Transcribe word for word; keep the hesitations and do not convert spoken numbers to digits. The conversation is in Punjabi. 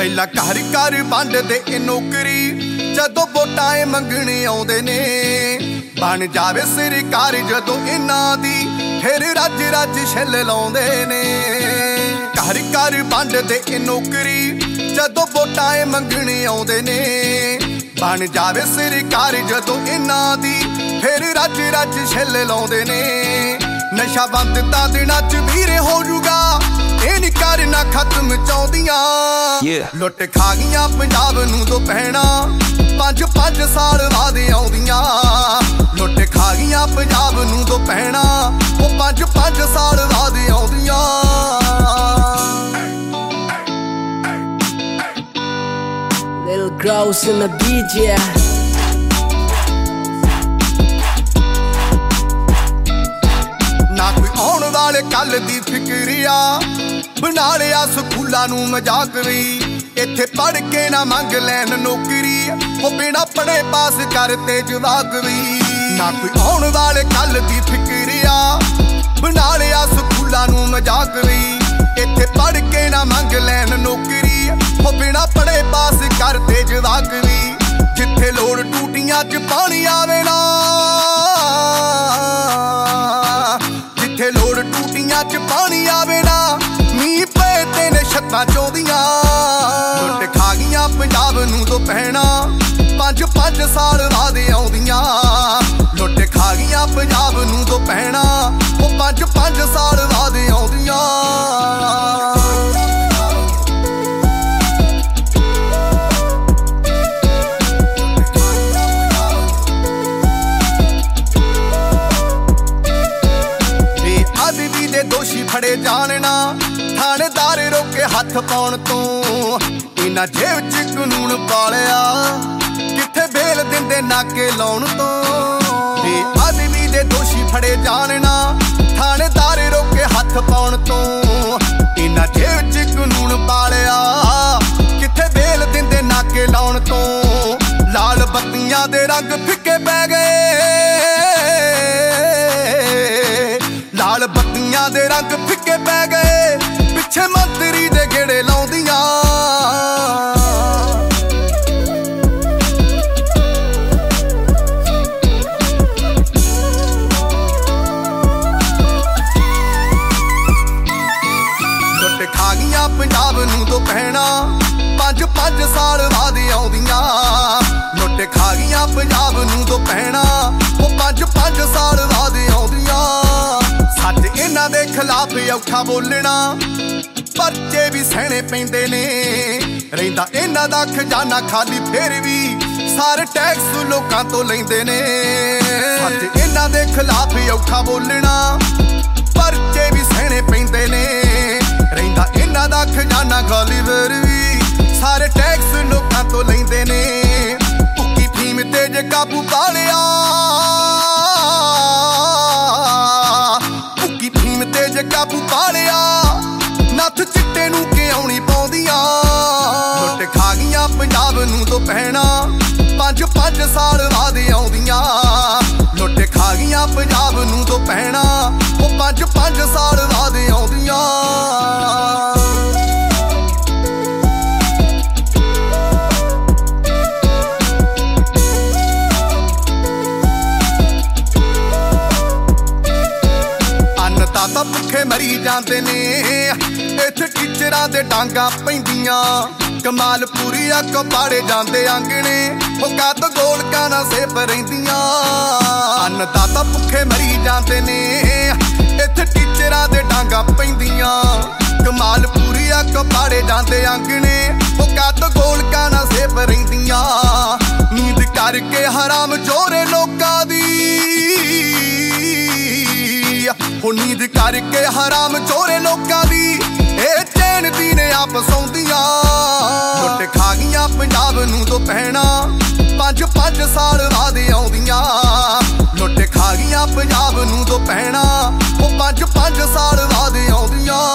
ਪਹਿਲਾਂ ਘਰ ਘਰ ਵੰਡਦੇ ਇਹ ਨੌਕਰੀ, ਜਦੋਂ ਵੋਟਾਂ ਇਹ ਮੰਗਣੇ ਆਉਂਦੇ ਨੇ। ਬਣ ਜਾਵੇ ਸਰਕਾਰ ਜਦੋਂ ਇਹਨਾਂ ਦੀ, ਫਿਰ ਰੱਜ ਰੱਜ ਛਿੱਲ ਲਾਉਂਦੇ ਨੇ। ਘਰ ਘਰ ਵੰਡਦੇ ਇਹ ਨੌਕਰੀ, ਜਦੋਂ ਵੋਟਾਂ ਇਹ ਮੰਗਣੇ ਆਉਂਦੇ ਨੇ। ਬਣ ਜਾਵੇ ਸਰਕਾਰ ਜਦੋਂ ਇਹਨਾਂ ਦੀ, ਫਿਰ ਰੱਜ ਰੱਜ ਛਿੱਲ ਲਾਉਂਦੇ ਨੇ। ਨਸ਼ਾ ਬੰਦ ਤਾਂ ਦਿਨਾਂ ਚ ਵੀਰੇ ਹੋ ਜੂਗਾ, ਇਹ ਨੀ ਕਰਨਾ ਖਤਮ ਚਾਹੁੰਦੀਆਂ। yeah. ਲੁੱਟ ਖਾ ਗਈਆਂ ਪੰਜਾਬ ਨੂੰ ਦੋ ਭੈਣਾਂ, ਪੰਜ ਪੰਜ ਸਾਲ ਬਾਅਦ ਆਉਂਦੀਆਂ। ਲੁੱਟ ਖਾ ਗਈਆਂ ਪੰਜਾਬ ਨੂੰ ਦੋ ਭੈਣਾਂ, ਉਹ ਪੰਜ ਪੰਜ ਸਾਲ ਬਾਅਦ ਆਉਂਦੀਆਂ। Little Grouse in the beat, yeah. ਨਾ ਕੋਈ ਆਉਣ ਵਾਲੇ ਕੱਲ ਦੀ ਫਿਕਰੀਆ, ਬਣਾ ਲਿਆ ਸਕੂਲਾਂ ਨੂੰ ਮਜ਼ਾਕ ਵੀ। ਇੱਥੇ ਪੜ੍ਹ ਕੇ ਨਾ ਮੰਗ ਲੈਣ ਨੌਕਰੀ, ਉਹ ਬਿਨਾਂ ਪੜ੍ਹੇ ਪਾਸ ਕਰਤੇ ਜਵਾਕ ਵੀ। ਨਾ ਕੋਈ ਆਉਣ ਵਾਲੇ ਕੱਲ ਦੀ ਫਿਕਰੀਆ, ਬਣਾ ਲਿਆ ਸਕੂਲਾਂ ਨੂੰ ਮਜ਼ਾਕ ਵੀ। ਇੱਥੇ ਪੜ੍ਹ ਕੇ ਨਾ ਮੰਗ ਲੈਣ ਨੌਕਰੀ, ਉਹ ਬਿਨਾਂ ਪੜ੍ਹੇ ਪਾਸ ਕਰਤੇ ਜਵਾਕ ਵੀ। ਜਿੱਥੇ ਲੋੜ ਟੂਟੀਆਂ 'ਚ ਪਾਣੀ ਆਵੇ ਨਾ, ਜਿੱਥੇ ਲੋੜ ਟੂਟੀਆਂ 'ਚ ਪਾਣੀ ਆਵੇ ਨਾ, ਮੀਂਹ ਪਏ ਤੇ ਨੇ ਛੱਤਾਂ ਚੋਂਦੀਆਂ। ਲੁੱਟ ਖਾ ਗਈਆਂ ਪੰਜਾਬ ਨੂੰ ਦੋ ਭੈਣਾਂ, ਪੰਜ ਪੰਜ ਸਾਲ ਬਾਅਦ ਆਉਂਦੀਆਂ। ਲੁੱਟ ਖਾ ਗਈਆਂ ਪੰਜਾਬ ਨੂੰ ਦੋ ਭੈਣਾਂ, ਉਹ ਪੰਜ ਪੰਜ ਸਾਲ ਬਾਅਦ ਆਉਂਦੀਆਂ। ਦੋਸ਼ੀ ਫੜੇ ਜਾਣ ਨਾ, ਥਾਣੇਦਾਰ ਰੋਕੇ ਹੱਥ ਪਾਉਣ ਤੋਂ। ਇਹਨਾਂ ਜੇਬ 'ਚ ਕਾਨੂੰਨ ਪਾਲਿਆ, ਕਿੱਥੇ ਬੇਲ ਦਿੰਦੇ ਨਾਕੇ ਲਾਉਣ ਤੋਂ। ਬੇਅਦਬੀ ਦੇ ਦੋਸ਼ੀ ਫੜੇ ਜਾਣ ਨਾ, ਥਾਣੇਦਾਰ ਰੋਕੇ ਹੱਥ ਪਾਉਣ ਤੋਂ। ਇਹਨਾਂ ਜੇਬ 'ਚ ਕਾਨੂੰਨ ਪਾਲਿਆ, ਕਿੱਥੇ ਬੇਲ ਦਿੰਦੇ ਨਾਕੇ ਲਾਉਣ ਤੋਂ। ਲਾਲ ਬੱਤੀਆਂ ਦੇ ਰੰਗ ਫਿੱਕੇ ਪੈ ਗਏ, ਲਾਲ ਬੱਤੀਆਂ ਦੇ ਰੰਗ ਫਿੱਕੇ ਪੈ ਗਏ, ਪਿੱਛੇ ਮੰਤਰੀ ਦੇ ਗੇੜੇ ਲਾਉਂਦੀਆਂ। ਲੁੱਟ ਖਾ ਗਈਆਂ ਪੰਜਾਬ ਨੂੰ ਦੋ ਭੈਣਾਂ, ਪੰਜ ਪੰਜ ਸਾਲ ਬਾਅਦ ਆਉਂਦੀਆਂ। ਲੁੱਟ ਖਾ ਗਈਆਂ ਪੰਜਾਬ ਨੂੰ ਦੋ ਭੈਣਾਂ, ਉਹ ਪੰਜ ਪੰਜ ਸਾਲ ਬਾਅਦ ਆਉਂਦੀਆਂ। ਸੱਚ ਇਹਨਾਂ ਦੇ ਖਿਲਾਫ ਔਖਾ ਬੋਲਣਾ, ਪਰਚੇ ਵੀ ਸਹਿਣੇ ਪੈਂਦੇ ਨੇ। ਰਹਿੰਦਾ ਇਹਨਾਂ ਦਾ ਖਜ਼ਾਨਾ ਖਾਲੀ, ਫੇਰ ਵੀ ਸਾਰੇ ਟੈਕਸ ਲੋਕਾਂ ਤੋਂ ਲੈਂਦੇ ਨੇ। ਸੱਚ ਇਹਨਾਂ ਦੇ ਖਿਲਾਫ ਔਖਾ ਬੋਲਣਾ, ਪਰਚੇ ਵੀ ਸਹਿਣੇ ਪੈਂਦੇ ਨੇ। ਰਹਿੰਦਾ ਇਹਨਾਂ ਦਾ ਖਜ਼ਾਨਾ ਖਾਲੀ, ਫੇਰ ਵੀ ਸਾਰੇ ਟੈਕਸ ਲੋਕਾਂ ਤੋਂ ਲੈਂਦੇ ਨੇ। ਭੁੱਕੀ ਫੀਮ ਤੇ ਜੇ ਕਾਬੂ ਪਾ ਲਿਆ, ਤੇ ਜੇ ਕਾਬੂ ਪਾ ਲਿਆ, ਨੱਥ ਚਿੱਟੇ ਨੂੰ ਕਿਉਂ ਨੀ ਪਾਉਂਦੀਆਂ। ਲੁੱਟ ਖਾ ਗਈਆਂ ਪੰਜਾਬ ਨੂੰ ਦੋ ਭੈਣਾਂ, ਪੰਜ ਪੰਜ ਸਾਲ ਬਾਅਦ ਆਉਂਦੀਆਂ। ਲੁੱਟ ਖਾ ਗਈਆਂ ਪੰਜਾਬ ਨੂੰ ਦੋ ਭੈਣਾਂ, ਉਹ ਪੰਜ ਪੰਜ ਸਾਲ ਬਾਅਦ ਆਉਂਦੀਆਂ। ਤਾਂ ਭੁੱਖੇ ਮਰੀ ਜਾਂਦੇ ਨੇ, ਇੱਥੇ ਟੀਚਰਾਂ ਦੇ ਡਾਂਗਾ ਪੈਂਦੀਆਂ। ਕਮਾਲਪੁਰੀ ਅੱਗ ਪਾੜੇ ਜਾਂਦੇ ਆਂਗਣੇ, ਉਹ ਕੱਦ ਗੋਲਕਾਂ ਨਾਲ ਸੇਪ ਰਹਿੰਦੀਆਂ। ਅੰਨਦਾਤਾ ਭੁੱਖੇ ਮਰੀ ਜਾਂਦੇ ਨੇ, ਇੱਥੇ ਟੀਚਰਾਂ ਦੇ ਡਾਂਗਾ ਪੈਂਦੀਆਂ। ਕਮਾਲਪੁਰੀ ਅੱਗ ਪਾੜੇ ਜਾਂਦੇ ਆਂਗਣੇ, ਉਹ ਕੱਦ ਗੋਲਕਾਂ ਨਾਲ ਸੇਪ ਰਹਿੰਦੀਆਂ। ਨੀਂਦ ਕਰਕੇ ਹਰਾਮ ਚੋਰੇ ਲੋਕਾਂ ਦੀ, ਉਹ ਨੀਂਦ ਕਰਕੇ ਹਰਾਮ ਚੋਰੇ ਲੋਕਾਂ ਦੀ, ਇਹ ਚੈਨ ਦੀ ਨੇ ਆਪ ਸੌਂਦੀਆਂ। ਲੁੱਟ ਖਾ ਗਈਆਂ ਪੰਜਾਬ ਨੂੰ ਦੋ ਭੈਣਾਂ, ਪੰਜ ਪੰਜ ਸਾਲ ਬਾਅਦ ਆਉਂਦੀਆਂ। ਲੁੱਟ ਖਾ ਗਈਆਂ ਪੰਜਾਬ ਨੂੰ ਦੋ ਭੈਣਾਂ, ਉਹ ਪੰਜ ਪੰਜ ਸਾਲ ਬਾਅਦ ਆਉਂਦੀਆਂ।